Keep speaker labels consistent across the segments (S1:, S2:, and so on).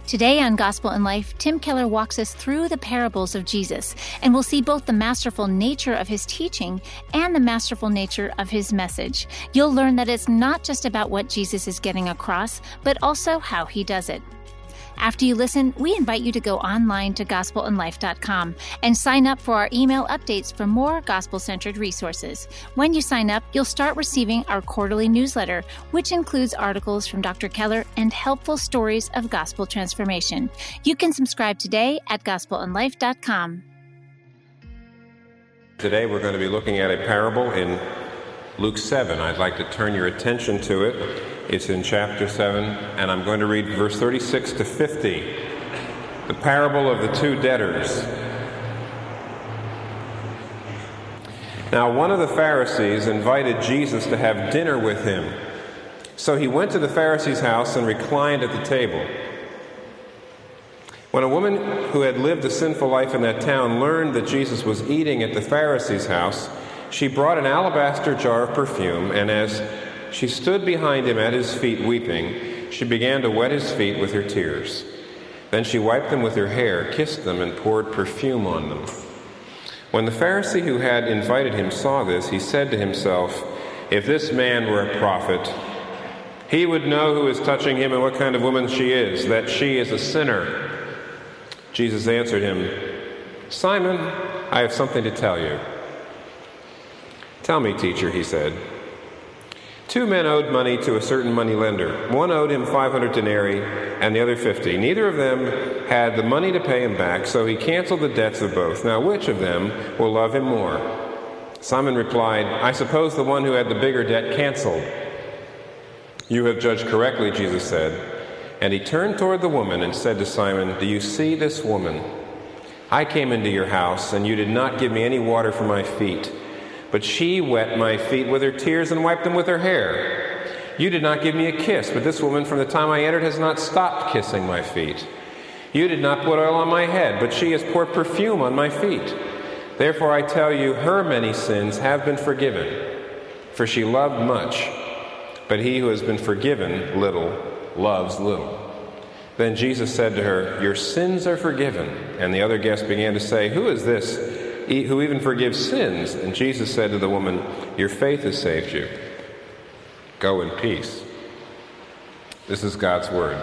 S1: Today on Gospel in Life, Tim Keller walks us through the parables of Jesus, and we'll see both the masterful nature of his teaching and the masterful nature of his message. You'll learn that it's not just about what Jesus is getting across, but also how he does it. After you listen, we invite you to go online to gospelinlife.com and sign up for our email updates for more gospel-centered resources. When you sign up, you'll start receiving our quarterly newsletter, which includes articles from Dr. Keller and helpful stories of gospel transformation. You can subscribe today at gospelinlife.com.
S2: Today we're going to be looking at a parable in Luke 7. I'd like to turn your attention to it. It's in chapter 7, and I'm going to read verse 36 to 50. The parable of the two debtors. Now, one of the Pharisees invited Jesus to have dinner with him. So he went to the Pharisee's house and reclined at the table. When a woman who had lived a sinful life in that town learned that Jesus was eating at the Pharisee's house, she brought an alabaster jar of perfume, and as she stood behind him at his feet weeping, she began to wet his feet with her tears. Then she wiped them with her hair, kissed them, and poured perfume on them. When the Pharisee who had invited him saw this, he said to himself, "If this man were a prophet, he would know who is touching him and what kind of woman she is, that she is a sinner." Jesus answered him, "Simon, I have something to tell you." "Tell me, teacher," he said. Two men owed money to a certain money lender. One owed him 500 denarii and the other 50. Neither of them had the money to pay him back, so he canceled the debts of both. Now which of them will love him more? Simon replied, "I suppose the one who had the bigger debt canceled." "You have judged correctly," Jesus said. And he turned toward the woman and said to Simon, "Do you see this woman? I came into your house, and you did not give me any water for my feet. But she wet my feet with her tears and wiped them with her hair. You did not give me a kiss, but this woman from the time I entered has not stopped kissing my feet. You did not put oil on my head, but she has poured perfume on my feet. Therefore I tell you, her many sins have been forgiven, for she loved much. But he who has been forgiven little loves little." Then Jesus said to her, "Your sins are forgiven." And the other guests began to say, "Who is this who even forgives sins?" And Jesus said to the woman, "Your faith has saved you. Go in peace." This is God's word.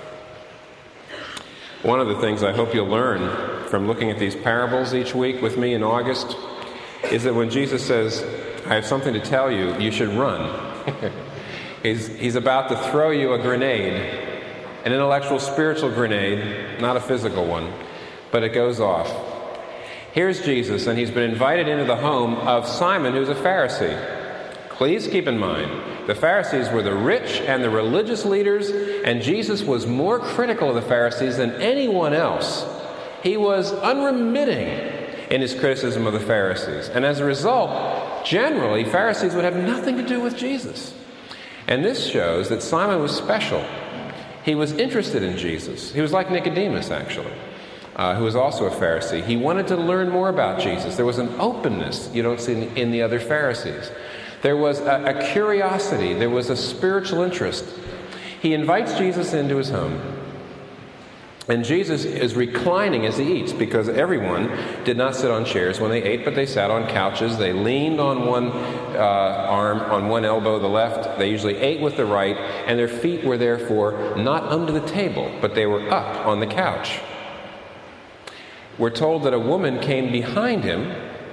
S2: One of the things I hope you'll learn from looking at these parables each week with me in August is that when Jesus says, "I have something to tell you," you should run. He's about to throw you a grenade, an intellectual, spiritual grenade, not a physical one, but it goes off. Here's Jesus, and he's been invited into the home of Simon, who's a Pharisee. Please keep in mind, the Pharisees were the rich and the religious leaders, and Jesus was more critical of the Pharisees than anyone else. He was unremitting in his criticism of the Pharisees. And as a result, generally, Pharisees would have nothing to do with Jesus. And this shows that Simon was special. He was interested in Jesus. He was like Nicodemus, actually. Who was also a Pharisee. He wanted to learn more about Jesus. There was an openness you don't see in the other Pharisees. There was a curiosity. There was a spiritual interest. He invites Jesus into his home. And Jesus is reclining as he eats, because everyone did not sit on chairs when they ate, but they sat on couches. They leaned on one arm, on one elbow, the left. They usually ate with the right, and their feet were therefore not under the table, but they were up on the couch. We're told that a woman came behind him,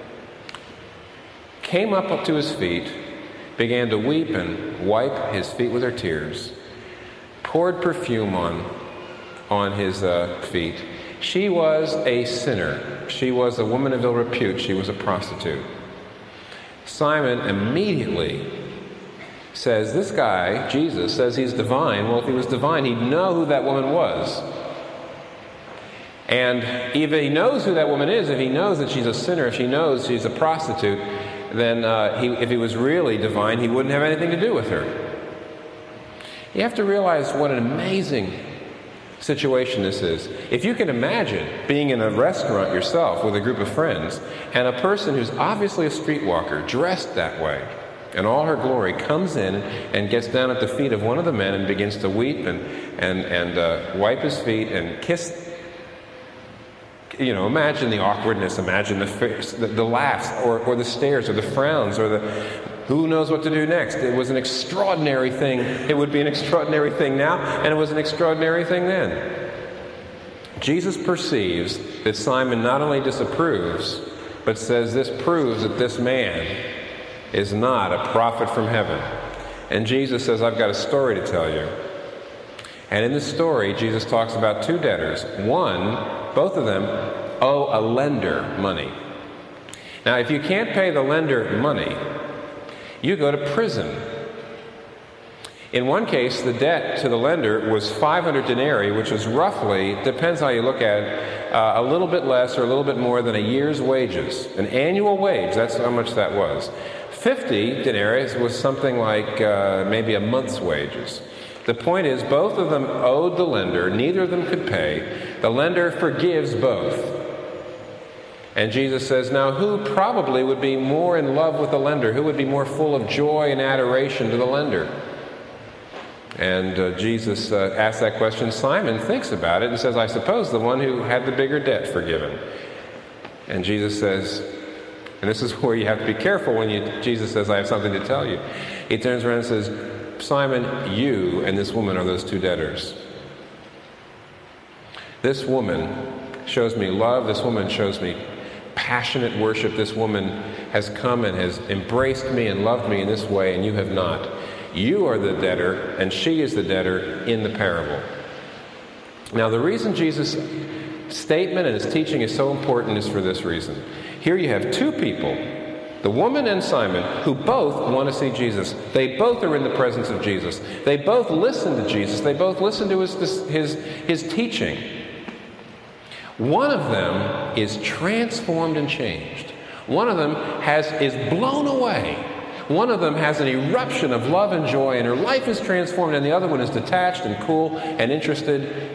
S2: came up to his feet, began to weep and wipe his feet with her tears, poured perfume on his feet. She was a sinner. She was a woman of ill repute. She was a prostitute. Simon immediately says, this guy, Jesus, says he's divine. Well, if he was divine, he'd know who that woman was. And if he knows who that woman is, if he knows that she's a sinner, if she knows she's a prostitute, then if he was really divine, he wouldn't have anything to do with her. You have to realize what an amazing situation this is. If you can imagine being in a restaurant yourself with a group of friends, and a person who's obviously a streetwalker, dressed that way, and all her glory, comes in and gets down at the feet of one of the men and begins to weep and wipe his feet and kiss. You know, imagine the awkwardness, imagine the laughs, or the stares, or the frowns, or the who knows what to do next. It was an extraordinary thing. It would be an extraordinary thing now, and it was an extraordinary thing then. Jesus perceives that Simon not only disapproves, but says this proves that this man is not a prophet from heaven. And Jesus says, I've got a story to tell you. And in this story, Jesus talks about two debtors. Both of them owe a lender money. Now, if you can't pay the lender money, you go to prison. In one case, the debt to the lender was 500 denarii, which was roughly, depends how you look at it, a little bit less or a little bit more than a year's wages. An annual wage, that's how much that was. 50 denarii was something like maybe a month's wages. The point is, both of them owed the lender. Neither of them could pay. The lender forgives both. And Jesus says, now who probably would be more in love with the lender? Who would be more full of joy and adoration to the lender? And Jesus asks that question. Simon thinks about it and says, I suppose the one who had the bigger debt forgiven. And Jesus says, and this is where you have to be careful when Jesus says, I have something to tell you. He turns around and says, Simon, you and this woman are those two debtors. This woman shows me love. This woman shows me passionate worship. This woman has come and has embraced me and loved me in this way, and you have not. You are the debtor, and she is the debtor in the parable. Now, the reason Jesus' statement and his teaching is so important is for this reason. Here you have two people, the woman and Simon, who both want to see Jesus. They both are in the presence of Jesus. They both listen to Jesus. They both listen to his teaching. One of them is transformed and changed. One of them is blown away. One of them has an eruption of love and joy, and her life is transformed, and the other one is detached and cool and interested.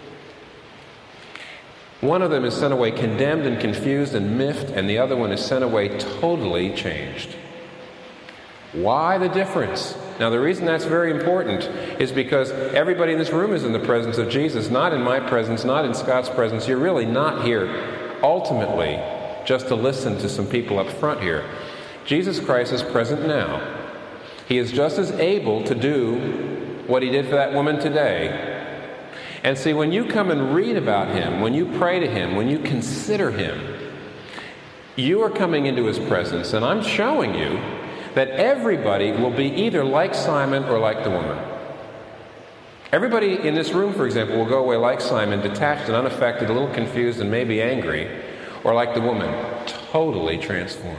S2: One of them is sent away condemned and confused and miffed, and the other one is sent away totally changed. Why the difference? Now, the reason that's very important is because everybody in this room is in the presence of Jesus, not in my presence, not in Scott's presence. You're really not here ultimately just to listen to some people up front here. Jesus Christ is present now. He is just as able to do what he did for that woman today. And see, when you come and read about him, when you pray to him, when you consider him, you are coming into his presence, and I'm showing you that everybody will be either like Simon or like the woman. Everybody in this room, for example, will go away like Simon, detached and unaffected, a little confused and maybe angry, or like the woman, totally transformed.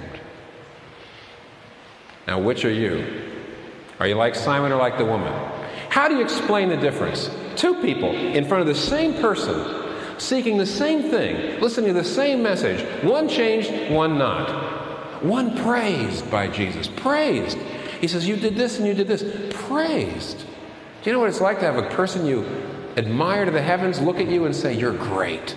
S2: Now, which are you? Are you like Simon or like the woman? How do you explain the difference? Two people in front of the same person, seeking the same thing, listening to the same message. One changed, one not. One praised by Jesus. Praised. He says, you did this and you did this. Praised. Do you know what it's like to have a person you admire to the heavens look at you and say, you're great?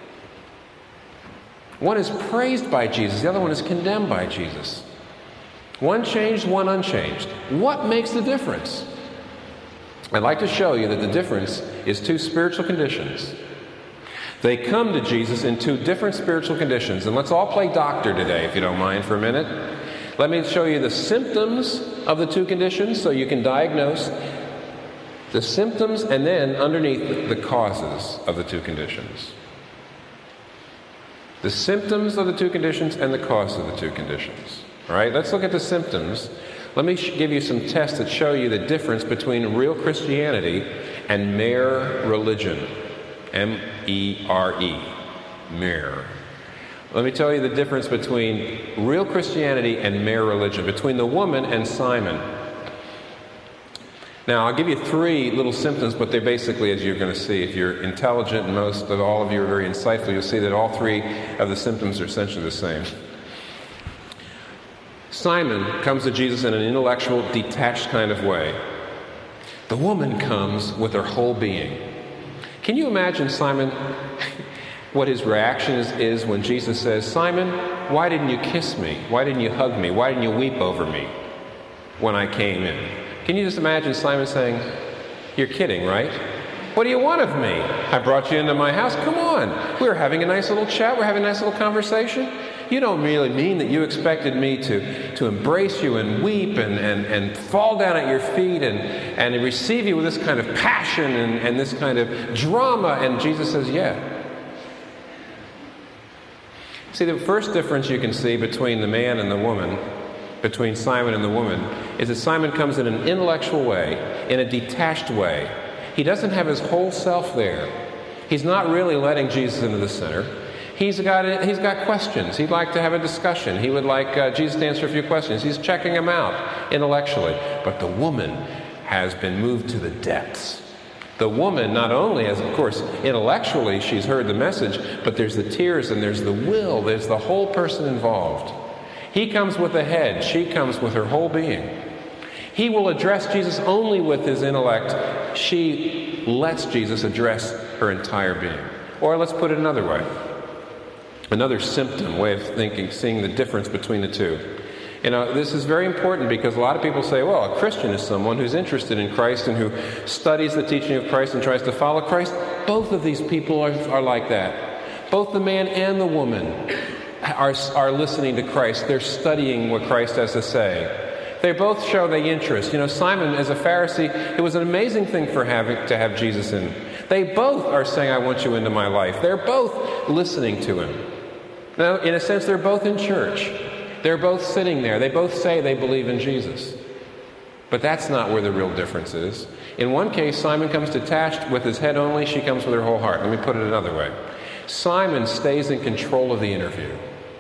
S2: One is praised by Jesus. The other one is condemned by Jesus. One changed, one unchanged. What makes the difference? I'd like to show you that the difference is two spiritual conditions. They come to Jesus in two different spiritual conditions. And let's all play doctor today, if you don't mind, for a minute. Let me show you the symptoms of the two conditions so you can diagnose the symptoms, and then underneath the causes of the two conditions. The symptoms of the two conditions and the cause of the two conditions. All right, let's look at the symptoms. Let me give you some tests that show you the difference between real Christianity and mere religion. M-E-R-E. Mere. Let me tell you the difference between real Christianity and mere religion, between the woman and Simon. Now, I'll give you three little symptoms, but they're basically, as you're going to see, if you're intelligent, and most of all of you are very insightful, you'll see that all three of the symptoms are essentially the same. Simon comes to Jesus in an intellectual, detached kind of way. The woman comes with her whole being. Can you imagine Simon, what his reaction is when Jesus says, Simon, why didn't you kiss me? Why didn't you hug me? Why didn't you weep over me? when I came in. Can you just imagine Simon saying, "You're kidding, right? What do you want of me? I brought you into my house. Come on. We were having a nice little chat. We're having a nice little conversation. You don't really mean that you expected me to embrace you and weep and fall down at your feet and receive you with this kind of passion and this kind of drama?" And Jesus says, "Yeah." See, the first difference you can see between the man and the woman, between Simon and the woman, is that Simon comes in an intellectual way, in a detached way. He doesn't have his whole self there. He's not really letting Jesus into the center. He's got questions. He'd like to have a discussion. He would like Jesus to answer a few questions. He's checking him out intellectually. But the woman has been moved to the depths. The woman not only has, of course, intellectually she's heard the message, but there's the tears and there's the will. There's the whole person involved. He comes with the head. She comes with her whole being. He will address Jesus only with his intellect. She lets Jesus address her entire being. Or let's put it another way. Another symptom, way of thinking, seeing the difference between the two. You know, this is very important because a lot of people say, well, a Christian is someone who's interested in Christ and who studies the teaching of Christ and tries to follow Christ. Both of these people are like that. Both the man and the woman are listening to Christ. They're studying what Christ has to say. They both show the interest. You know, Simon, as a Pharisee, it was an amazing thing to have Jesus in. They both are saying, "I want you into my life." They're both listening to him. Now, in a sense, they're both in church. They're both sitting there. They both say they believe in Jesus. But that's not where the real difference is. In one case, Simon comes detached with his head only. She comes with her whole heart. Let me put it another way. Simon stays in control of the interview.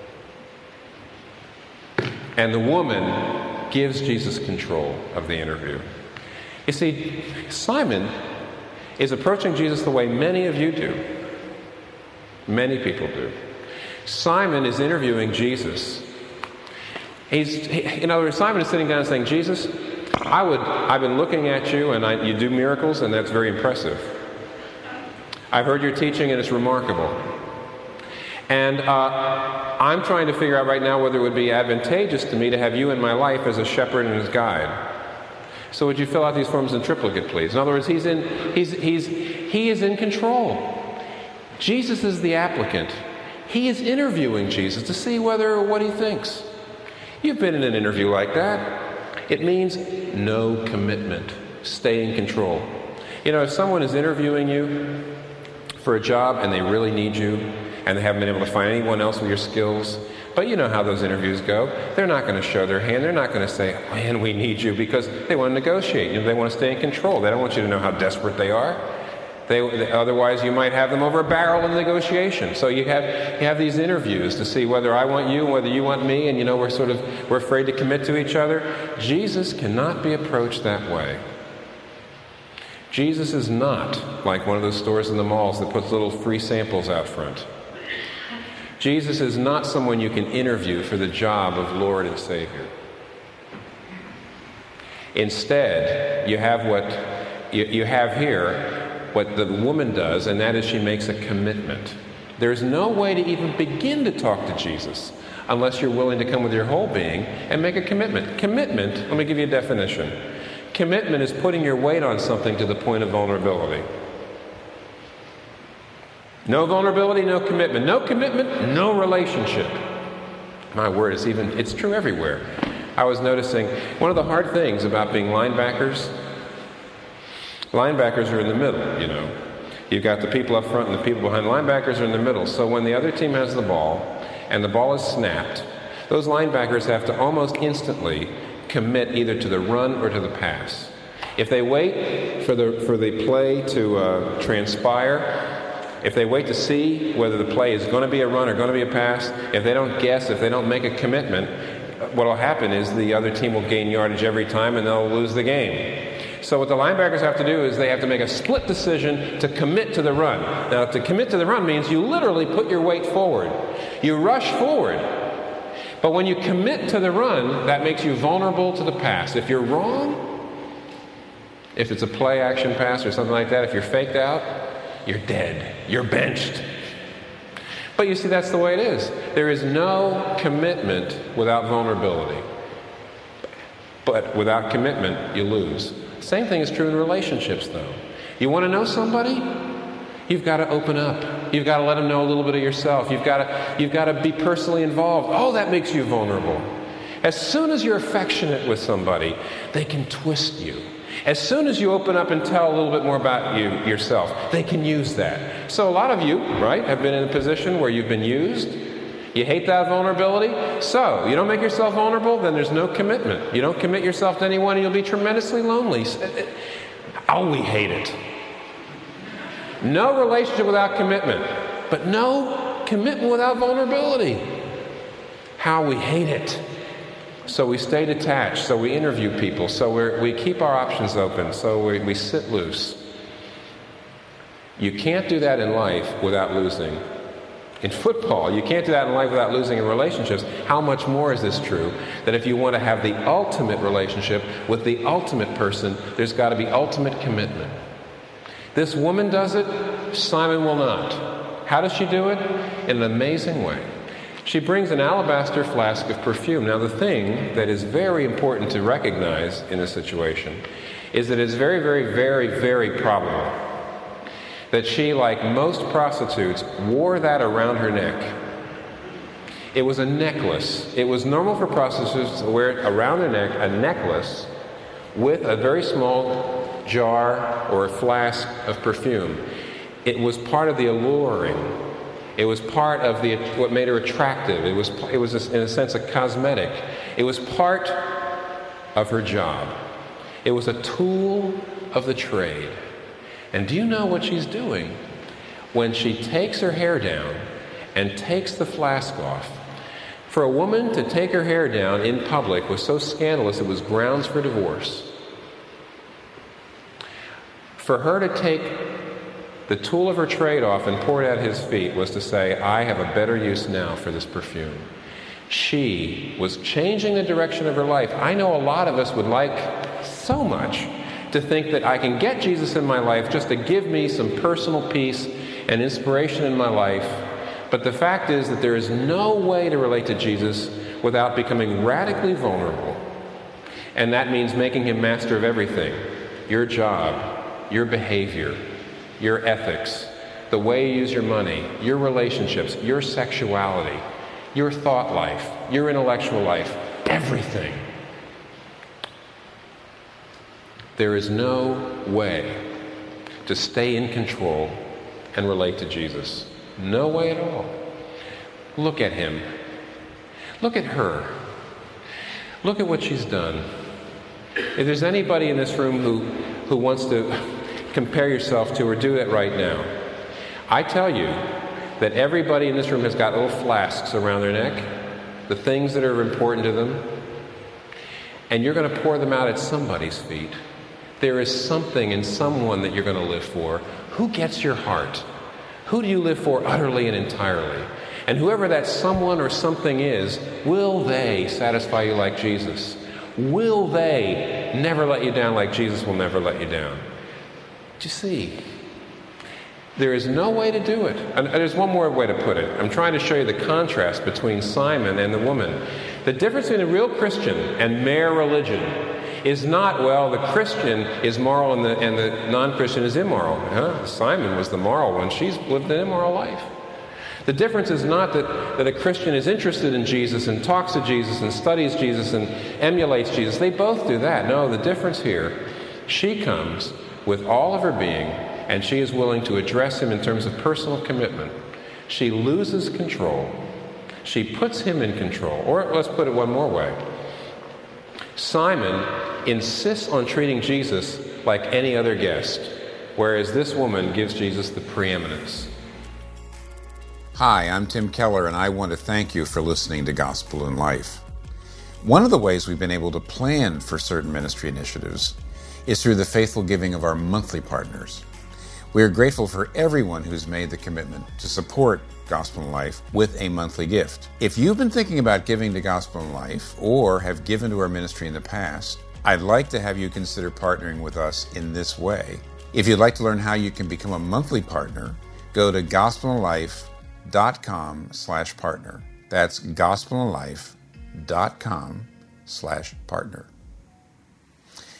S2: And the woman gives Jesus control of the interview. You see, Simon is approaching Jesus the way many of you do. Many people do. Simon is interviewing Jesus. In other words, Simon is sitting down and saying, "Jesus, I've been looking at you and you do miracles and that's very impressive. I've heard your teaching and it's remarkable. And I'm trying to figure out right now whether it would be advantageous to me to have you in my life as a shepherd and as guide. So would you fill out these forms in triplicate, please?" In other words, he is in control. Jesus is the applicant. He is interviewing Jesus to see what he thinks. You've been in an interview like that. It means no commitment. Stay in control. You know, if someone is interviewing you for a job and they really need you, and they haven't been able to find anyone else with your skills, but you know how those interviews go. They're not going to show their hand. They're not going to say, "Man, we need you," because they want to negotiate. You know, they want to stay in control. They don't want you to know how desperate they are. Otherwise, you might have them over a barrel in the negotiation. So you have these interviews to see whether I want you and whether you want me, and you know we're afraid to commit to each other. Jesus cannot be approached that way. Jesus is not like one of those stores in the malls that puts little free samples out front. Jesus is not someone you can interview for the job of Lord and Savior. Instead, you have what the woman does, and that is she makes a commitment. There's no way to even begin to talk to Jesus unless you're willing to come with your whole being and make a commitment. Commitment, let me give you a definition. Commitment is putting your weight on something to the point of vulnerability. No vulnerability, no commitment. No commitment, no relationship. My word, it's true everywhere. I was noticing one of the hard things about being linebackers are in the middle, you know. You've got the people up front and the people behind. Linebackers are in the middle. So when the other team has the ball and the ball is snapped, those linebackers have to almost instantly commit either to the run or to the pass. If they wait for the play to transpire, if they wait to see whether the play is going to be a run or going to be a pass, if they don't guess, if they don't make a commitment, what will happen is the other team will gain yardage every time and they'll lose the game. So what the linebackers have to do is they have to make a split decision to commit to the run. Now, to commit to the run means you literally put your weight forward. You rush forward. But when you commit to the run, that makes you vulnerable to the pass. If you're wrong, if it's a play action pass or something like that, if you're faked out, you're dead. You're benched. But you see, that's the way it is. There is no commitment without vulnerability. But without commitment, you lose. Same thing is true in relationships, though. You want to know somebody? You've got to open up. You've got to let them know a little bit of yourself. You've got to be personally involved. Oh, that makes you vulnerable. As soon as you're affectionate with somebody, they can twist you. As soon as you open up and tell a little bit more about yourself, they can use that. So a lot of you, right, have been in a position where you've been used. You hate that vulnerability. So you don't make yourself vulnerable, then there's no commitment. You don't commit yourself to anyone, and you'll be tremendously lonely. Oh, we hate it. No relationship without commitment, but no commitment without vulnerability. How we hate it. So we stay detached, so we interview people, so we keep our options open, so we sit loose. You can't do that in life without losing. In football, you can't do that in life without losing in relationships. How much more is this true? That if you want to have the ultimate relationship with the ultimate person, there's got to be ultimate commitment. This woman does it, Simon will not. How does she do it? In an amazing way. She brings an alabaster flask of perfume. Now, the thing that is very important to recognize in this situation is that it's very, very, very, very probable that she, like most prostitutes, wore that around her neck. It was a necklace. It was normal for prostitutes to wear it around their neck, a necklace with a very small jar or a flask of perfume. It was part of the alluring. It was part of what made her attractive. It was in a sense a cosmetic. It was part of her job. It was a tool of the trade. And do you know what she's doing? When she takes her hair down and takes the flask off, for a woman to take her hair down in public was so scandalous it was grounds for divorce. For her to take the tool of her trade off and pour it at his feet was to say, I have a better use now for this perfume. She was changing the direction of her life. I know a lot of us would like so much to think that I can get Jesus in my life just to give me some personal peace and inspiration in my life. But the fact is that there is no way to relate to Jesus without becoming radically vulnerable. And that means making him master of everything. Your job, your behavior, your ethics, the way you use your money, your relationships, your sexuality, your thought life, your intellectual life, everything. There is no way to stay in control and relate to Jesus. No way at all. Look at him. Look at her. Look at what she's done. If there's anybody in this room who wants to compare yourself to her, do it right now. I tell you that everybody in this room has got little flasks around their neck, the things that are important to them, and you're going to pour them out at somebody's feet. There is something in someone that you're going to live for. Who gets your heart? Who do you live for utterly and entirely? And whoever that someone or something is, will they satisfy you like Jesus? Will they never let you down like Jesus will never let you down? Do you see? There is no way to do it. And there's one more way to put it. I'm trying to show you the contrast between Simon and the woman. The difference between a real Christian and mere religion is not, well, the Christian is moral and the non-Christian is immoral. Simon was the moral one. She's lived an immoral life. The difference is not that a Christian is interested in Jesus and talks to Jesus and studies Jesus and emulates Jesus. They both do that. No, the difference here, she comes with all of her being, and she is willing to address him in terms of personal commitment. She loses control. She puts him in control. Or let's put it one more way. Simon insists on treating Jesus like any other guest, whereas this woman gives Jesus the preeminence.
S3: Hi, I'm Tim Keller, and I want to thank you for listening to Gospel in Life. One of the ways we've been able to plan for certain ministry initiatives is through the faithful giving of our monthly partners. We are grateful for everyone who's made the commitment to support Gospel in Life with a monthly gift. If you've been thinking about giving to Gospel in Life or have given to our ministry in the past, I'd like to have you consider partnering with us in this way. If you'd like to learn how you can become a monthly partner, go to gospelinlife.com/partner. That's gospelinlife.com/partner.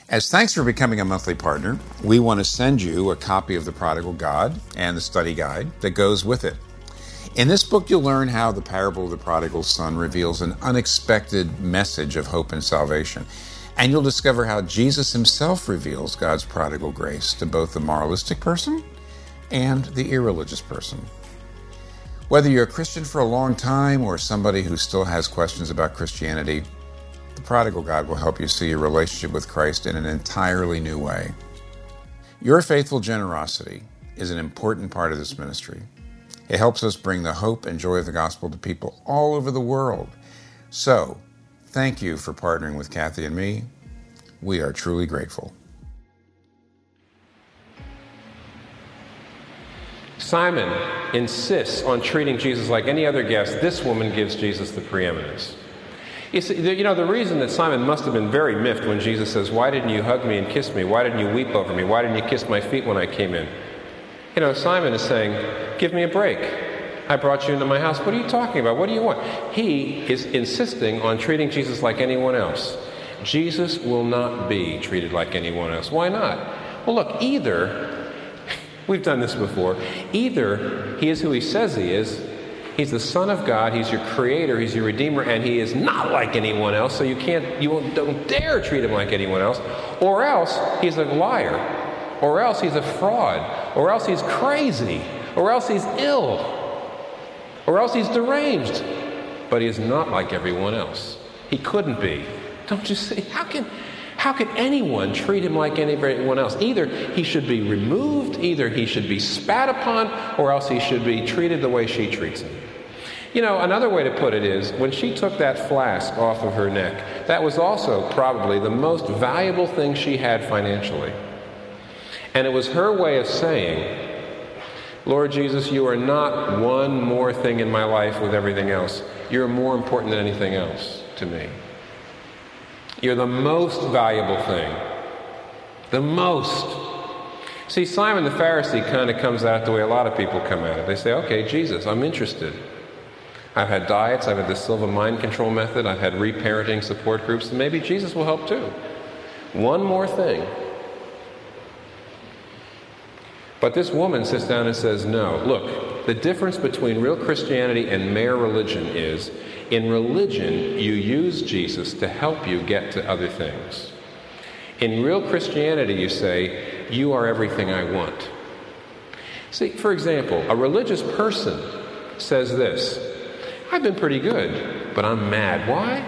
S3: As thanks for becoming a monthly partner, we want to send you a copy of The Prodigal God and the study guide that goes with it. In this book, you'll learn how the parable of the prodigal son reveals an unexpected message of hope and salvation. And you'll discover how Jesus himself reveals God's prodigal grace to both the moralistic person and the irreligious person. Whether you're a Christian for a long time or somebody who still has questions about Christianity, The Prodigal God will help you see your relationship with Christ in an entirely new way. Your faithful generosity is an important part of this ministry. It helps us bring the hope and joy of the gospel to people all over the world. So, thank you for partnering with Kathy and me. We are truly grateful.
S2: Simon insists on treating Jesus like any other guest. This woman gives Jesus the preeminence. The reason that Simon must have been very miffed when Jesus says, "Why didn't you hug me and kiss me? Why didn't you weep over me? Why didn't you kiss my feet when I came in?" Simon is saying, "Give me a break. I brought you into my house. What are you talking about? What do you want?" He is insisting on treating Jesus like anyone else. Jesus will not be treated like anyone else. Why not? Well, look, either, we've done this before, either he is who he says he is, he's the Son of God, he's your creator, he's your redeemer, and he is not like anyone else, so don't dare treat him like anyone else, or else he's a liar, or else he's a fraud, or else he's crazy, or else he's ill, or else he's deranged. But he is not like everyone else. He couldn't be. Don't you see? How can anyone treat him like anyone else? Either he should be removed, either he should be spat upon, or else he should be treated the way she treats him. Another way to put it is, when she took that flask off of her neck, that was also probably the most valuable thing she had financially. And it was her way of saying, "Lord Jesus, you are not one more thing in my life with everything else. You're more important than anything else to me. You're the most valuable thing. The most." See, Simon the Pharisee kind of comes at it the way a lot of people come at it. They say, "Okay, Jesus, I'm interested. I've had diets, I've had the Silva mind control method, I've had reparenting support groups, and maybe Jesus will help too. One more thing." But this woman sits down and says, "No, look, the difference between real Christianity and mere religion is, in religion, you use Jesus to help you get to other things. In real Christianity, you say, you are everything I want." See, for example, a religious person says this, "I've been pretty good, but I'm mad." Why?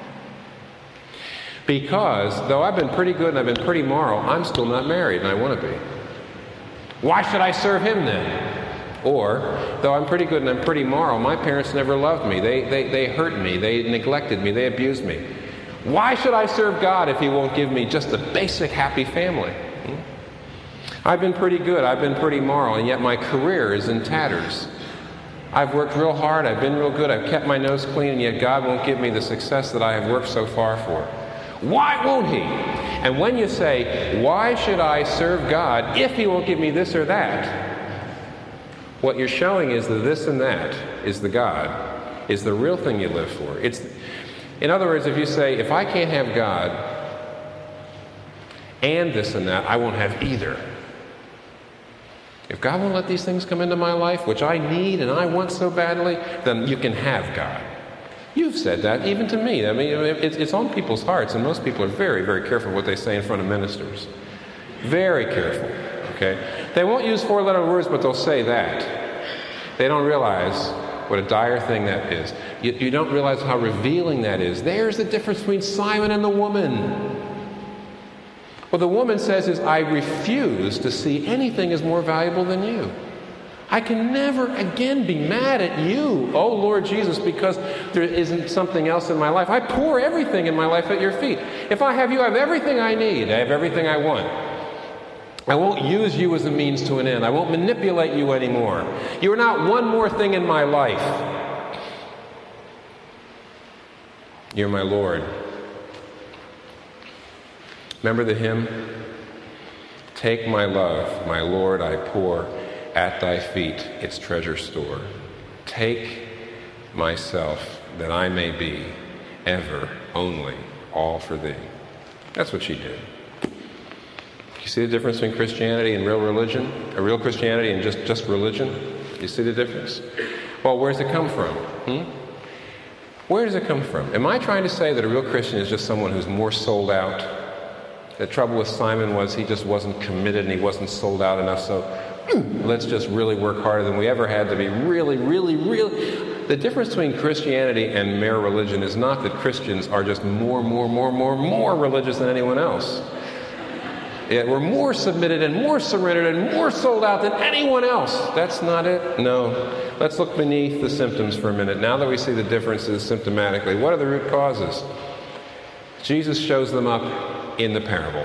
S2: Because though I've been pretty good and I've been pretty moral, I'm still not married and I want to be. Why should I serve him then? Or, though I'm pretty good and I'm pretty moral, my parents never loved me. They hurt me. They neglected me. They abused me. Why should I serve God if he won't give me just a basic happy family? I've been pretty good. I've been pretty moral, and yet my career is in tatters. I've worked real hard. I've been real good. I've kept my nose clean, and yet God won't give me the success that I have worked so far for. Why won't he? And when you say, why should I serve God if he won't give me this or that? What you're showing is that this and that is the God, is the real thing you live for. In other words, if you say, if I can't have God and this and that, I won't have either. If God won't let these things come into my life, which I need and I want so badly, then you can have God. You've said that even to me. I mean, it's on people's hearts, and most people are very, very careful what they say in front of ministers. Very careful, okay? They won't use four-letter words, but they'll say that. They don't realize what a dire thing that is. You don't realize how revealing that is. There's the difference between Simon and the woman. What the woman says is, I refuse to see anything as more valuable than you. I can never again be mad at you, oh Lord Jesus, because there isn't something else in my life. I pour everything in my life at your feet. If I have you, I have everything I need. I have everything I want. I won't use you as a means to an end. I won't manipulate you anymore. You are not one more thing in my life. You're my Lord. Remember the hymn? Take my love, my Lord, I pour at thy feet its treasure store. Take myself, that I may be ever, only, all for thee. That's what she did. You see the difference between Christianity and real religion? A real Christianity and just religion? You see the difference? Well, where does it come from? Where does it come from? Am I trying to say that a real Christian is just someone who's more sold out? The trouble with Simon was he just wasn't committed and he wasn't sold out enough, so let's just really work harder than we ever had to be really. The difference between Christianity and mere religion is not that Christians are just more religious than anyone else. Yeah, we're more submitted and more surrendered and more sold out than anyone else. That's not it. No. Let's look beneath the symptoms for a minute. Now that we see the differences symptomatically, what are the root causes? Jesus shows them up in the parable.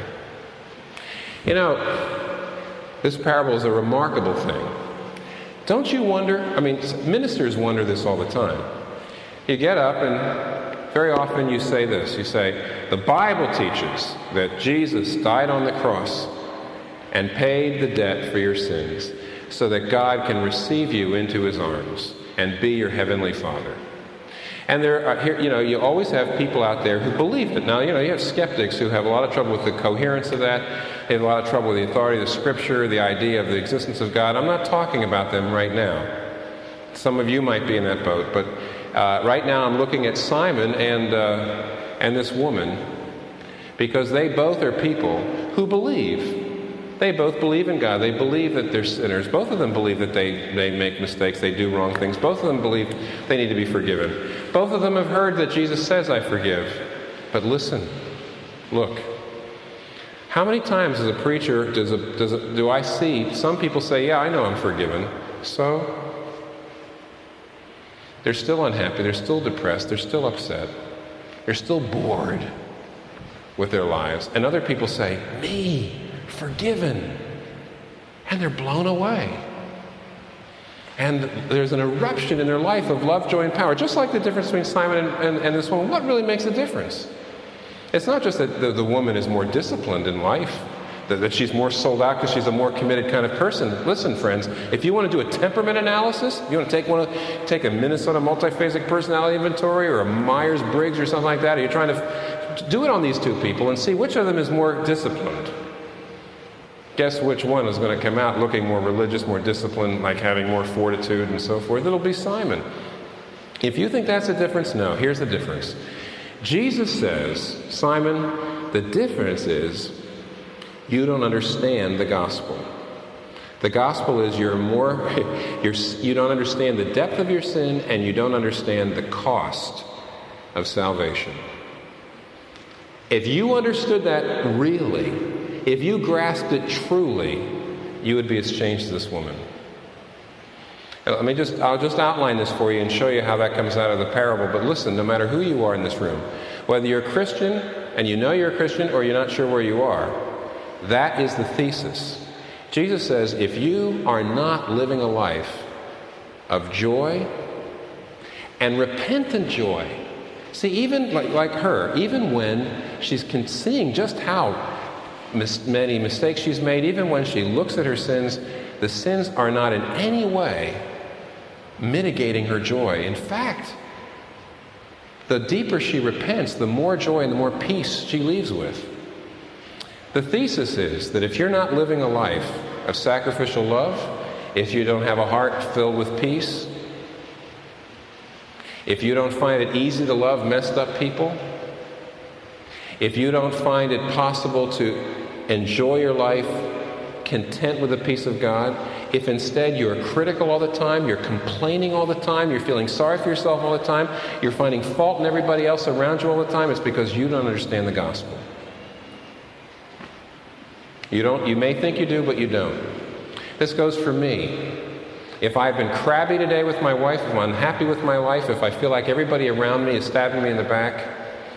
S2: You know, this parable is a remarkable thing. Don't you wonder? I mean, ministers wonder this all the time. You get up and very often you say this. You say, the Bible teaches that Jesus died on the cross and paid the debt for your sins so that God can receive you into his arms and be your heavenly Father. And there are, here, you always have people out there who believe it. Now, you have skeptics who have a lot of trouble with the coherence of that. They have a lot of trouble with the authority of the Scripture, the idea of the existence of God. I'm not talking about them right now. Some of you might be in that boat, but right now I'm looking at Simon and this woman, because they both are people who believe. They both believe in God. They believe that they're sinners. Both of them believe that they make mistakes, they do wrong things. Both of them believe they need to be forgiven. Both of them have heard that Jesus says, I forgive. But listen, look. How many times as a preacher do I see some people say, yeah, I know I'm forgiven. So? They're still unhappy. They're still depressed. They're still upset. They're still bored with their lives. And other people say, me, forgiven. And they're blown away. And there's an eruption in their life of love, joy, and power. Just like the difference between Simon and this woman. What really makes a difference? It's not just that the woman is more disciplined in life, that she's more sold out because she's a more committed kind of person. Listen, friends, if you want to do a temperament analysis, you want to take a Minnesota multiphasic personality inventory or a Myers-Briggs or something like that, or you're trying to do it on these two people and see which of them is more disciplined. Guess which one is going to come out looking more religious, more disciplined, like having more fortitude and so forth? It'll be Simon. If you think that's the difference, no. Here's the difference. Jesus says, Simon, the difference is you don't understand the gospel. The gospel is you don't understand the depth of your sin, and you don't understand the cost of salvation. If you understood that really, if you grasped it truly, you would be as changed as this woman. I'll just outline this for you and show you how that comes out of the parable. But listen, no matter who you are in this room, whether you're a Christian and you know you're a Christian or you're not sure where you are, that is the thesis. Jesus says, if you are not living a life of joy and repentant joy, see, even like her, even when she's seeing just how many mistakes she's made, even when she looks at her sins, the sins are not in any way mitigating her joy. In fact, the deeper she repents, the more joy and the more peace she leaves with. The thesis is that if you're not living a life of sacrificial love, if you don't have a heart filled with peace, if you don't find it easy to love messed up people, if you don't find it possible to enjoy your life content with the peace of God, if instead you're critical all the time, you're complaining all the time, you're feeling sorry for yourself all the time, you're finding fault in everybody else around you all the time, it's because you don't understand the gospel. You may think you do, but you don't. This goes for me. If I've been crabby today with my wife, if I'm unhappy with my life, if I feel like everybody around me is stabbing me in the back,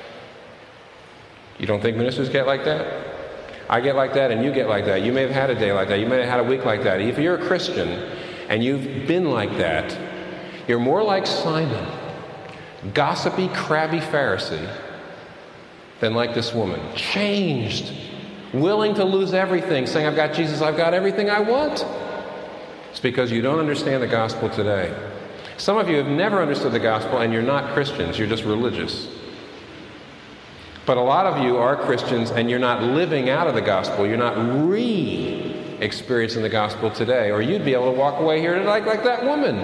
S2: you don't think ministers get like that? I get like that and you get like that. You may have had a day like that. You may have had a week like that. If you're a Christian and you've been like that, you're more like Simon, gossipy, crabby Pharisee, than like this woman, changed, willing to lose everything, saying, I've got Jesus, I've got everything I want. It's because you don't understand the gospel today. Some of you have never understood the gospel and you're not Christians, you're just religious. But a lot of you are Christians and you're not living out of the gospel. You're not experiencing the gospel today, or you'd be able to walk away here like that woman.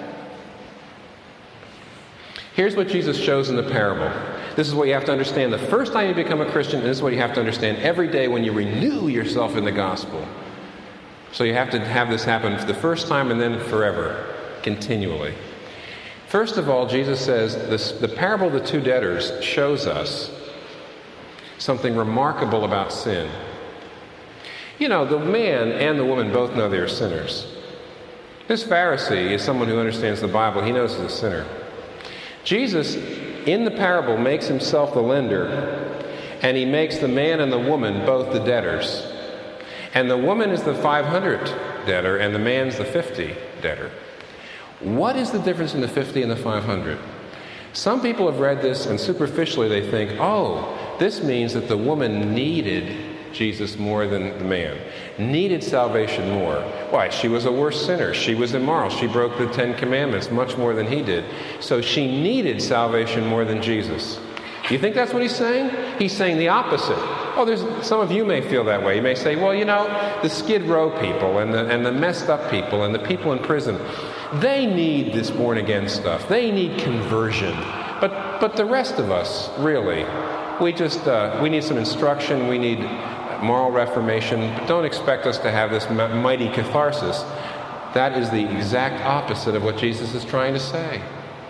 S2: Here's what Jesus shows in the parable. This is what you have to understand the first time you become a Christian, and this is what you have to understand every day when you renew yourself in the gospel. So you have to have this happen for the first time and then forever, continually. First of all, Jesus says the parable of the two debtors shows us something remarkable about sin. You know, the man and the woman both know they're sinners. This Pharisee is someone who understands the Bible. He knows he's a sinner. Jesus, in the parable, makes himself the lender, and he makes the man and the woman both the debtors. And the woman is the 500 debtor, and the man's the 50 debtor. What is the difference in the 50 and the 500? Some people have read this, and superficially they think, oh, this means that the woman needed Jesus more than the man, needed salvation more. Why? She was a worse sinner. She was immoral. She broke the 10 Commandments much more than he did. So she needed salvation more than Jesus. Do you think that's what he's saying? He's saying the opposite. Oh, some of you may feel that way. You may say, well, you know, the Skid Row people and the messed up people and the people in prison, they need this born-again stuff. They need conversion. But the rest of us, really, we need some instruction. We need moral reformation. But don't expect us to have this mighty catharsis. That is the exact opposite of what Jesus is trying to say.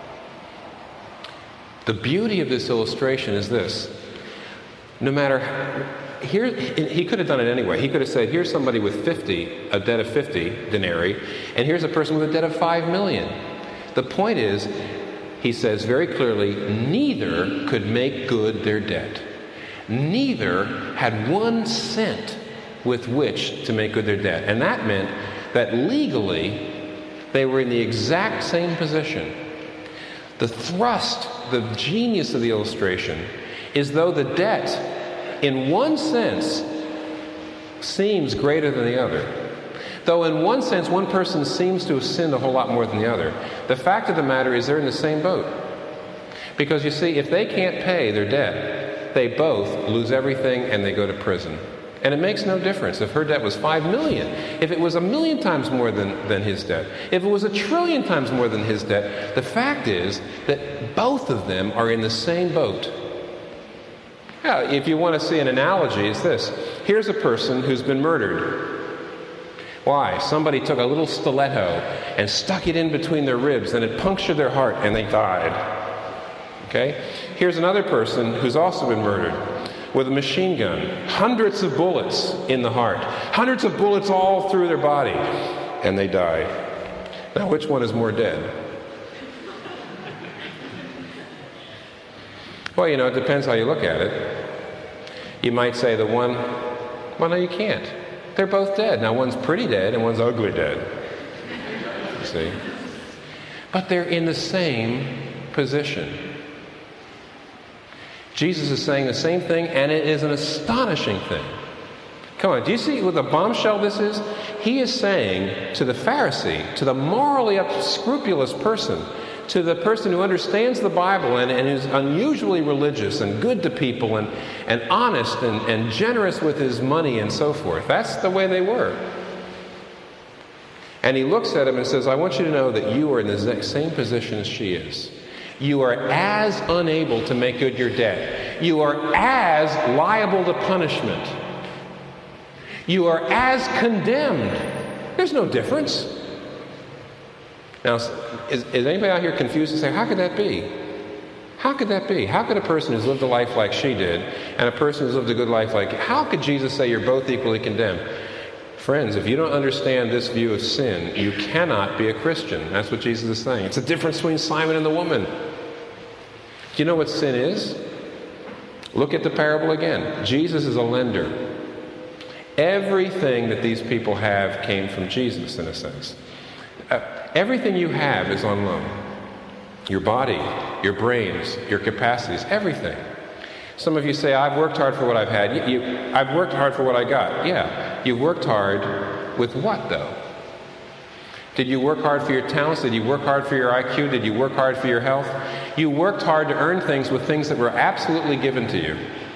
S2: The beauty of this illustration is this. No matter, he could have done it anyway. He could have said, here's somebody with a debt of 50 denarii, and here's a person with a debt of 5 million. The point is, he says very clearly, neither could make good their debt. Neither had 1 cent with which to make good their debt. And that meant that legally, they were in the exact same position. The thrust, the genius of the illustration is though the debt, in one sense, seems greater than the other. Though in one sense, one person seems to have sinned a whole lot more than the other. The fact of the matter is they're in the same boat. Because you see, if they can't pay their debt, they both lose everything and they go to prison. And it makes no difference if her debt was 5 million, if it was 1 million times more than his debt, if it was 1 trillion times more than his debt. The fact is that both of them are in the same boat. Now, if you want to see an analogy, it's this. Here's a person who's been murdered. Why? Somebody took a little stiletto and stuck it in between their ribs, and it punctured their heart, and they died. Okay? Here's another person who's also been murdered with a machine gun. Hundreds of bullets in the heart. Hundreds of bullets all through their body, and they die. Now, which one is more dead? Well, you know, it depends how you look at it. You might say the one, well, no, you can't. They're both dead. Now, one's pretty dead and one's ugly dead. You see? But they're in the same position. Jesus is saying the same thing, and it is an astonishing thing. Come on, do you see what a bombshell this is? He is saying to the Pharisee, to the morally unscrupulous person, to the person who understands the Bible and is unusually religious and good to people and honest and generous with his money and so forth. That's the way they were. And he looks at him and says, I want you to know that you are in the same position as she is. You are as unable to make good your debt. You are as liable to punishment. You are as condemned. There's no difference. Now, is anybody out here confused and say, how could that be? How could that be? How could a person who's lived a life like she did and a person who's lived a good life like, how could Jesus say you're both equally condemned? Friends, if you don't understand this view of sin, you cannot be a Christian. That's what Jesus is saying. It's a difference between Simon and the woman. Do you know what sin is? Look at the parable again. Jesus is a lender. Everything that these people have came from Jesus, in a sense. Everything you have is on loan. Your body, your brains, your capacities, everything. Some of you say, I've worked hard for what I've had. I've worked hard for what I got. Yeah. You've worked hard with what, though? Did you work hard for your talents? Did you work hard for your IQ? Did you work hard for your health? You worked hard to earn things with things that were absolutely given to you.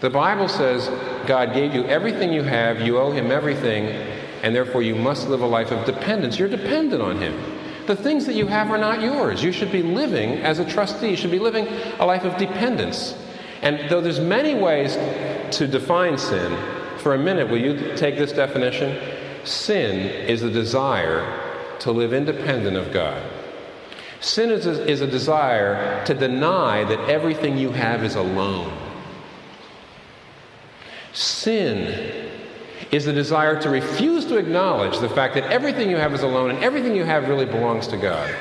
S2: The Bible says God gave you everything you have, you owe him everything, and therefore you must live a life of dependence. You're dependent on him. The things that you have are not yours. You should be living as a trustee. You should be living a life of dependence. And though there's many ways to define sin, for a minute, will you take this definition? Sin is the desire to live independent of God. Sin is a desire to deny that everything you have is alone. Sin is the desire to refuse to acknowledge the fact that everything you have is alone and everything you have really belongs to God.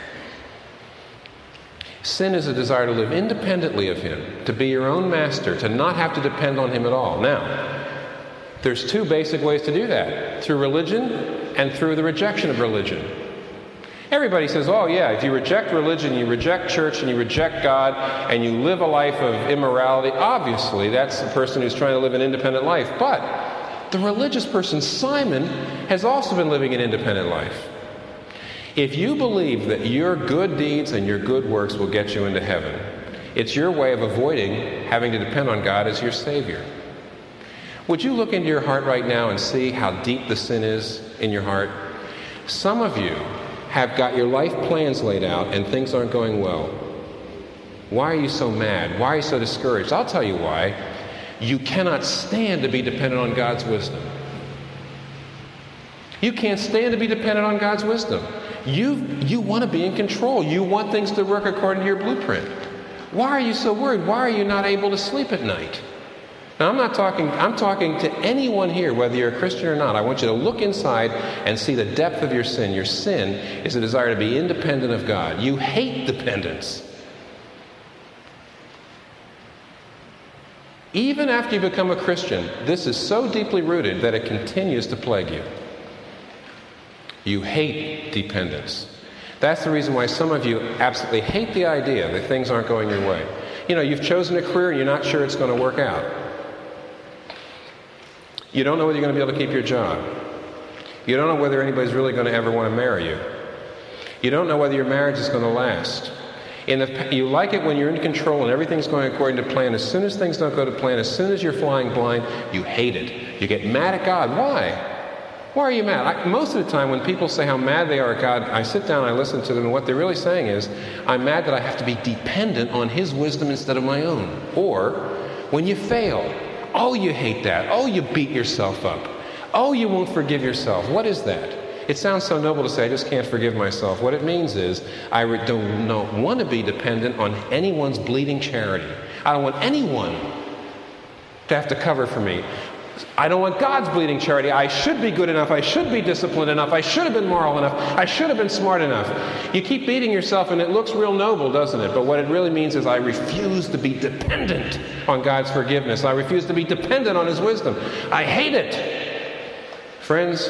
S2: Sin is a desire to live independently of him, to be your own master, to not have to depend on him at all. Now, there's two basic ways to do that, through religion and through the rejection of religion. Everybody says, oh yeah, if you reject religion, you reject church, and you reject God, and you live a life of immorality, obviously that's the person who's trying to live an independent life. But the religious person, Simon, has also been living an independent life. If you believe that your good deeds and your good works will get you into heaven, it's your way of avoiding having to depend on God as your Savior. Would you look into your heart right now and see how deep the sin is in your heart? Some of you have got your life plans laid out and things aren't going well. Why are you so mad? Why are you so discouraged? I'll tell you why. You cannot stand to be dependent on God's wisdom. You can't stand to be dependent on God's wisdom. You want to be in control. You want things to work according to your blueprint. Why are you so worried? Why are you not able to sleep at night? Now, I'm talking to anyone here, whether you're a Christian or not. I want you to look inside and see the depth of your sin. Your sin is a desire to be independent of God. You hate dependence. Even after you become a Christian, this is so deeply rooted that it continues to plague you. You hate dependence. That's the reason why some of you absolutely hate the idea that things aren't going your way. You know, you've chosen a career and you're not sure it's going to work out. You don't know whether you're going to be able to keep your job. You don't know whether anybody's really going to ever want to marry you. You don't know whether your marriage is going to last. You like it when you're in control and everything's going according to plan. As soon as things don't go to plan, as soon as you're flying blind, you hate it. You get mad at God. Why? Why are you mad? Most of the time when people say how mad they are at God, I sit down and I listen to them, and what they're really saying is, I'm mad that I have to be dependent on his wisdom instead of my own. Or, when you fail, oh, you hate that. Oh, you beat yourself up. Oh, you won't forgive yourself. What is that? It sounds so noble to say, I just can't forgive myself. What it means is, I don't want to be dependent on anyone's bleeding charity. I don't want anyone to have to cover for me. I don't want God's bleeding charity. I should be good enough. I should be disciplined enough. I should have been moral enough. I should have been smart enough. You keep beating yourself and it looks real noble, doesn't it? But what it really means is I refuse to be dependent on God's forgiveness. I refuse to be dependent on his wisdom. I hate it. Friends,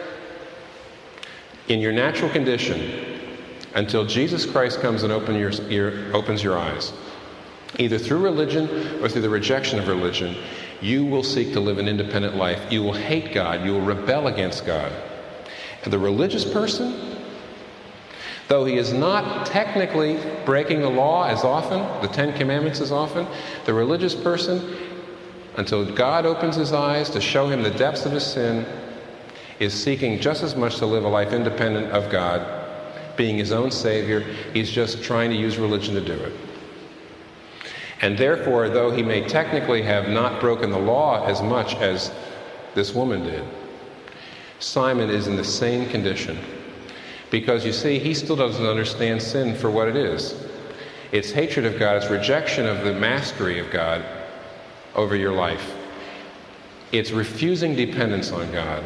S2: in your natural condition, until Jesus Christ comes and opens your eyes, either through religion or through the rejection of religion, you will seek to live an independent life. You will hate God. You will rebel against God. And the religious person, though he is not technically breaking the law as often, the Ten Commandments as often, the religious person, until God opens his eyes to show him the depths of his sin, is seeking just as much to live a life independent of God, being his own Savior. He's just trying to use religion to do it. And therefore, though he may technically have not broken the law as much as this woman did, Simon is in the same condition. Because you see, he still doesn't understand sin for what it is. It's hatred of God. It's rejection of the mastery of God over your life. It's refusing dependence on God.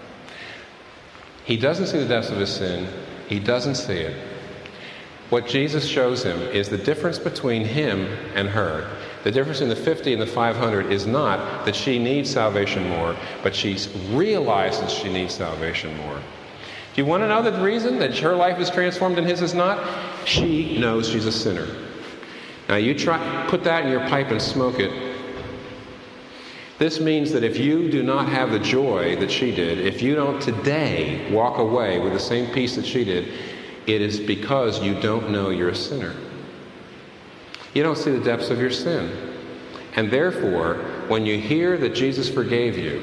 S2: He doesn't see the depths of his sin. He doesn't see it. What Jesus shows him is the difference between him and her. The difference in the 50 and the 500 is not that she needs salvation more, but she realizes she needs salvation more. Do you want to know the reason that her life is transformed and his is not? She knows she's a sinner. Now you put that in your pipe and smoke it. This means that if you do not have the joy that she did, if you don't today walk away with the same peace that she did, it is because you don't know you're a sinner. You don't see the depths of your sin. And therefore, when you hear that Jesus forgave you,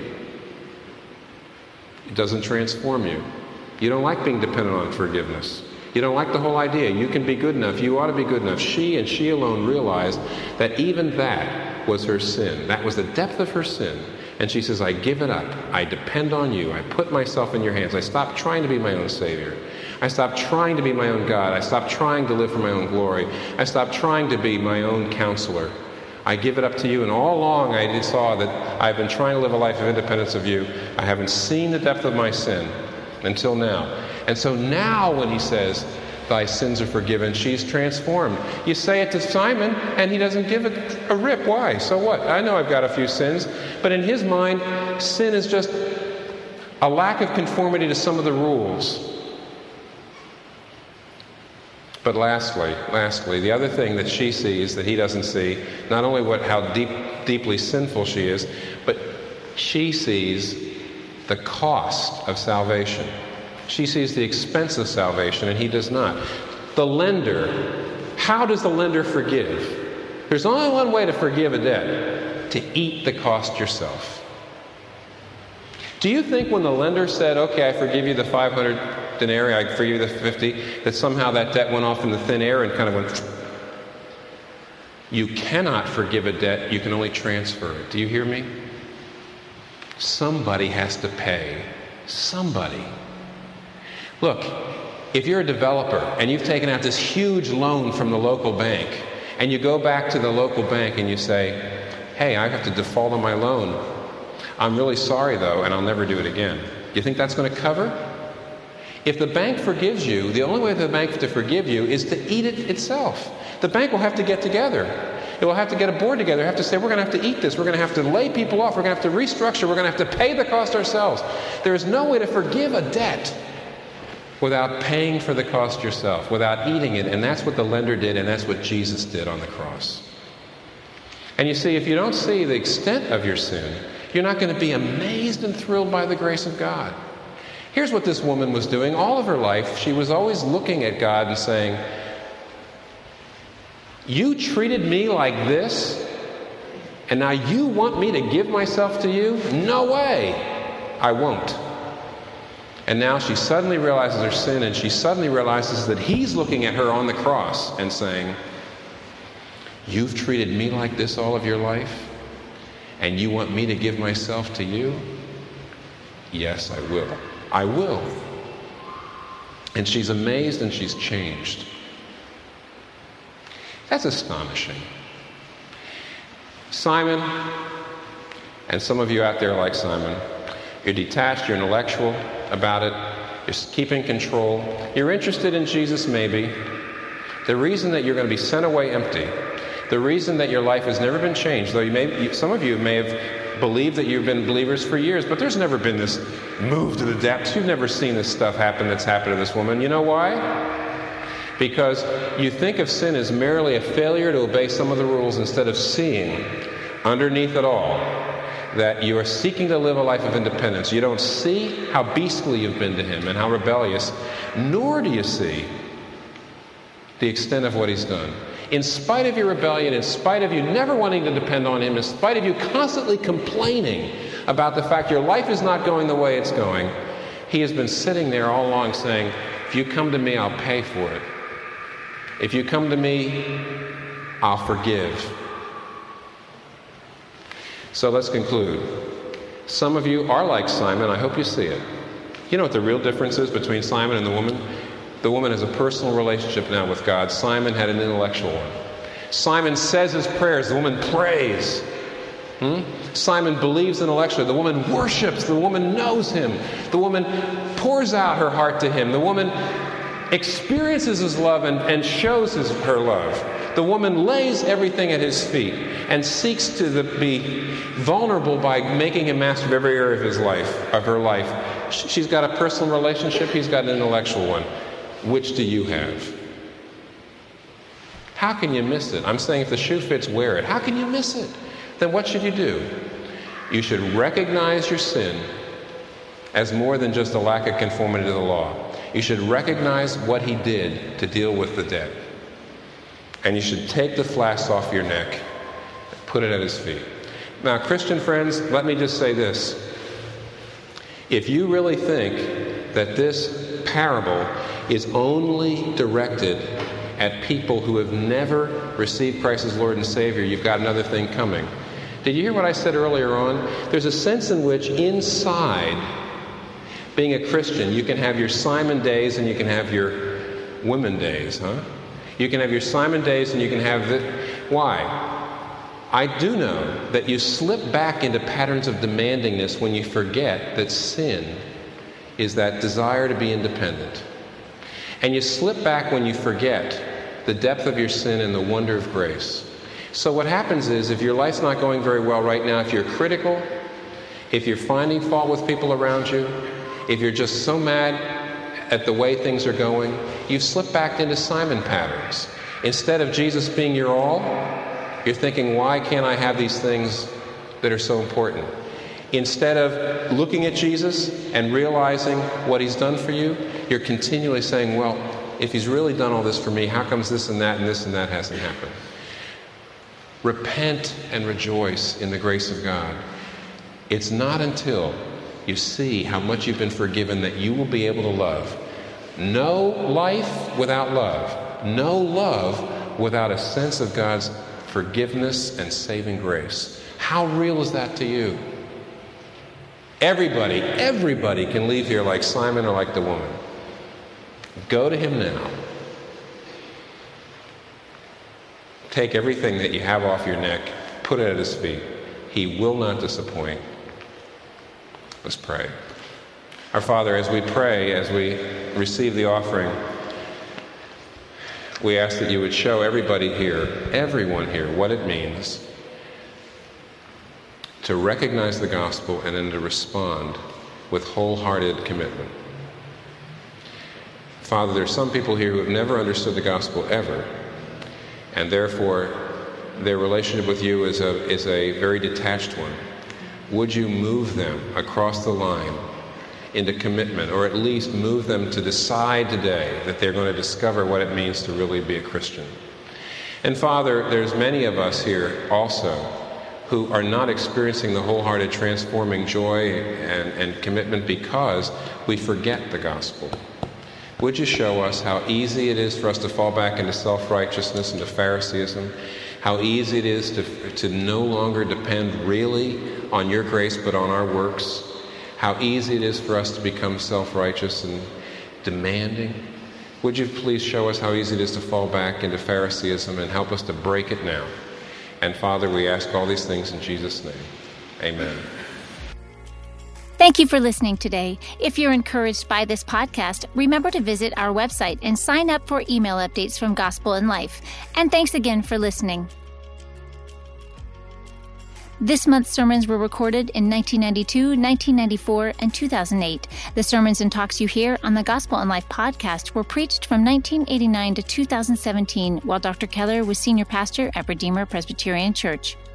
S2: it doesn't transform you. You don't like being dependent on forgiveness. You don't like the whole idea. You can be good enough. You ought to be good enough. She and she alone realized that even that was her sin. That was the depth of her sin. And she says, I give it up. I depend on you. I put myself in your hands. I stop trying to be my own Savior. I stopped trying to be my own God. I stopped trying to live for my own glory. I stopped trying to be my own counselor. I give it up to you. And all along I saw that I've been trying to live a life of independence of you. I haven't seen the depth of my sin until now. And so now when he says, thy sins are forgiven, she's transformed. You say it to Simon, and he doesn't give it a rip. Why? So what? I know I've got a few sins. But in his mind, sin is just a lack of conformity to some of the rules. But lastly, the other thing that she sees that he doesn't see, not only how deeply sinful she is, but she sees the cost of salvation. She sees the expense of salvation, and he does not. The lender, how does the lender forgive? There's only one way to forgive a debt: to eat the cost yourself. Do you think when the lender said, okay, I forgive you the 500 denarii, I forgive you the 50, that somehow that debt went off into thin air and kind of went... You cannot forgive a debt, you can only transfer it. Do you hear me? Somebody has to pay. Somebody. Look, if you're a developer and you've taken out this huge loan from the local bank, and you go back to the local bank and you say, hey, I have to default on my loan. I'm really sorry, though, and I'll never do it again. You think that's going to cover? If the bank forgives you, the only way for the bank to forgive you is to eat it itself. The bank will have to get together. It will have to get a board together. Have to say, we're going to have to eat this. We're going to have to lay people off. We're going to have to restructure. We're going to have to pay the cost ourselves. There is no way to forgive a debt without paying for the cost yourself, without eating it. And that's what the lender did, and that's what Jesus did on the cross. And you see, if you don't see the extent of your sin, you're not going to be amazed and thrilled by the grace of God. Here's what this woman was doing all of her life. She was always looking at God and saying, you treated me like this, and now you want me to give myself to you? No way. I won't. And now she suddenly realizes her sin, and she suddenly realizes that he's looking at her on the cross and saying, you've treated me like this all of your life, and you want me to give myself to you? Yes, I will. I will. And she's amazed and she's changed. That's astonishing. Simon, and some of you out there like Simon, you're detached, you're intellectual about it, you're keeping control, you're interested in Jesus maybe. The reason that you're going to be sent away empty, the reason that your life has never been changed, though some of you may have believed that you've been believers for years, but there's never been this move to the depths. You've never seen this stuff happen that's happened to this woman. You know why? Because you think of sin as merely a failure to obey some of the rules instead of seeing underneath it all that you are seeking to live a life of independence. You don't see how beastly you've been to him and how rebellious, nor do you see the extent of what he's done. In spite of your rebellion, in spite of you never wanting to depend on him, in spite of you constantly complaining about the fact your life is not going the way it's going, he has been sitting there all along saying, if you come to me, I'll pay for it. If you come to me, I'll forgive. So let's conclude. Some of you are like Simon. I hope you see it. You know what the real difference is between Simon and the woman? The woman has a personal relationship now with God. Simon had an intellectual one. Simon says his prayers. The woman prays. Simon believes intellectually. The woman worships. The woman knows him. The woman pours out her heart to him. The woman experiences his love and shows her love. The woman lays everything at his feet and seeks to be vulnerable by making him master of every area of his life, of her life. She's got a personal relationship. He's got an intellectual one. Which do you have? How can you miss it? I'm saying if the shoe fits, wear it. How can you miss it? Then what should you do? You should recognize your sin as more than just a lack of conformity to the law. You should recognize what he did to deal with the debt. And you should take the flask off your neck and put it at his feet. Now, Christian friends, let me just say this. If you really think that this parable is only directed at people who have never received Christ as Lord and Savior, you've got another thing coming. Did you hear what I said earlier on? There's a sense in which inside being a Christian, you can have your Simon days and you can have your women days, huh? You can have your Simon days and you can have the... Why? I do know that you slip back into patterns of demandingness when you forget that sin is that desire to be independent. And you slip back when you forget the depth of your sin and the wonder of grace. So what happens is, if your life's not going very well right now, if you're critical, if you're finding fault with people around you, if you're just so mad at the way things are going, you slip back into Simon patterns. Instead of Jesus being your all, you're thinking, why can't I have these things that are so important? Instead of looking at Jesus and realizing what he's done for you, you're continually saying, well, if he's really done all this for me, how comes this and that hasn't happened? Repent and rejoice in the grace of God. It's not until you see how much you've been forgiven that you will be able to love. No life without love. No love without a sense of God's forgiveness and saving grace. How real is that to you? Everybody can leave here like Simon or like the woman. Go to him now. Take everything that you have off your neck, put it at his feet. He will not disappoint. Let's pray. Our Father, as we pray, as we receive the offering, we ask that you would show everybody here, everyone here, what it means to recognize the gospel and then to respond with wholehearted commitment. Father, there are some people here who have never understood the gospel ever, and therefore their relationship with you is a very detached one. Would you move them across the line into commitment, or at least move them to decide today that they're going to discover what it means to really be a Christian? And Father, there's many of us here also who are not experiencing the wholehearted transforming joy and commitment because we forget the gospel. Would you show us how easy it is for us to fall back into self-righteousness and to Phariseeism, how easy it is to no longer depend really on your grace but on our works, how easy it is for us to become self-righteous and demanding. Would you please show us how easy it is to fall back into Phariseeism and help us to break it now? And Father, we ask all these things in Jesus' name. Amen.
S1: Thank you for listening today. If you're encouraged by this podcast, remember to visit our website and sign up for email updates from Gospel in Life. And thanks again for listening. This month's sermons were recorded in 1992, 1994, and 2008. The sermons and talks you hear on the Gospel in Life podcast were preached from 1989 to 2017 while Dr. Keller was senior pastor at Redeemer Presbyterian Church.